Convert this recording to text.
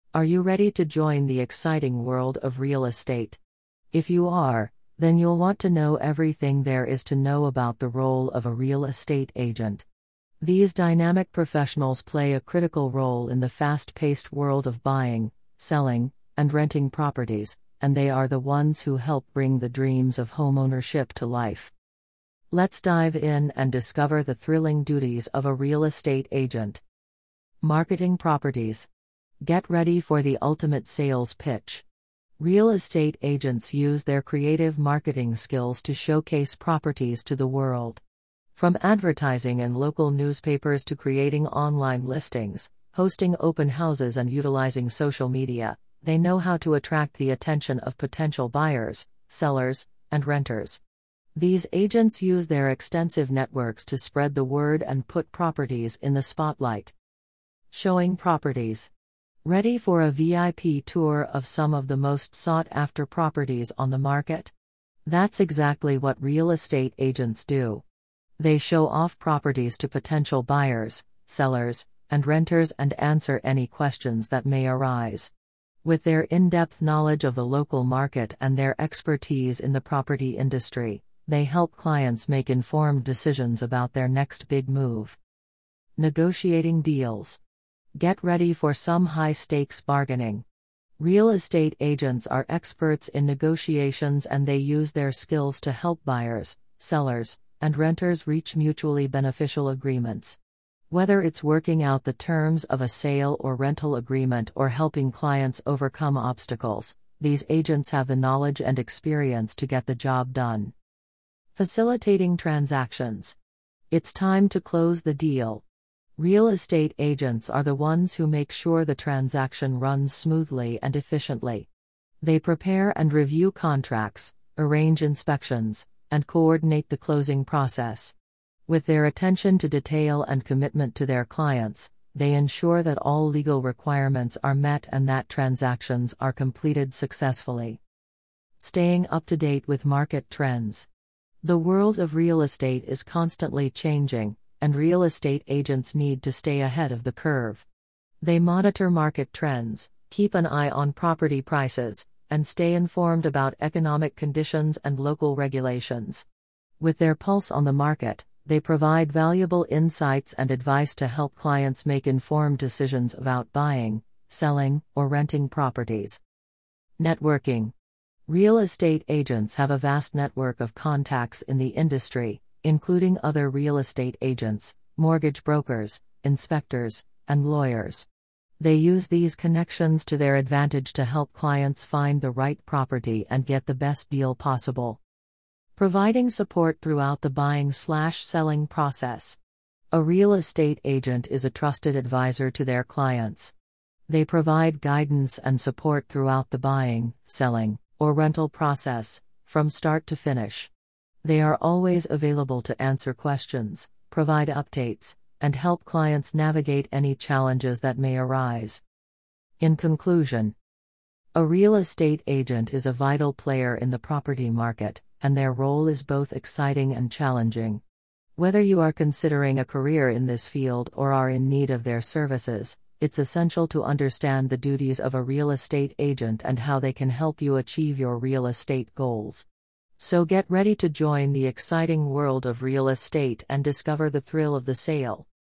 Are you ready to join the exciting world of real estate? If you are, then you'll want to know everything there is to know about the role of a real estate agent. These dynamic professionals play a critical role in the fast-paced world of buying, selling, and renting properties, and they are the ones who help bring the dreams of homeownership to life. Let's dive in and discover the thrilling duties of a real estate agent. Marketing properties. Get ready for the ultimate sales pitch. Real estate agents use their creative marketing skills to showcase properties to the world. From advertising in local newspapers to creating online listings, hosting open houses and utilizing social media, they know how to attract the attention of potential buyers, sellers, and renters. These agents use their extensive networks to spread the word and put properties in the spotlight. Showing properties. Ready for a VIP tour of some of the most sought-after properties on the market? That's exactly what real estate agents do. They show off properties to potential buyers, sellers, and renters and answer any questions that may arise. With their in-depth knowledge of the local market and their expertise in the property industry, they help clients make informed decisions about their next big move. Negotiating deals. Get ready for some high-stakes bargaining. Real estate agents are experts in negotiations and they use their skills to help buyers, sellers, and renters reach mutually beneficial agreements. Whether it's working out the terms of a sale or rental agreement or helping clients overcome obstacles, these agents have the knowledge and experience to get the job done. Facilitating transactions. It's time to close the deal. Real estate agents are the ones who make sure the transaction runs smoothly and efficiently. They prepare and review contracts, arrange inspections, and coordinate the closing process. With their attention to detail and commitment to their clients, they ensure that all legal requirements are met and that transactions are completed successfully. Staying up to date with market trends. The world of real estate is constantly changing, and real estate agents need to stay ahead of the curve. They monitor market trends, keep an eye on property prices, and stay informed about economic conditions and local regulations. With their pulse on the market, they provide valuable insights and advice to help clients make informed decisions about buying, selling, or renting properties. Networking. Real estate agents have a vast network of contacts in the industry, including other real estate agents, mortgage brokers, inspectors, and lawyers. They use these connections to their advantage to help clients find the right property and get the best deal possible. Providing support throughout the buying/selling process. A real estate agent is a trusted advisor to their clients. They provide guidance and support throughout the buying, selling, or rental process, from start to finish. They are always available to answer questions, provide updates, and help clients navigate any challenges that may arise. In conclusion, a real estate agent is a vital player in the property market, and their role is both exciting and challenging. Whether you are considering a career in this field or are in need of their services, it's essential to understand the duties of a real estate agent and how they can help you achieve your real estate goals. So get ready to join the exciting world of real estate and discover the thrill of the sale.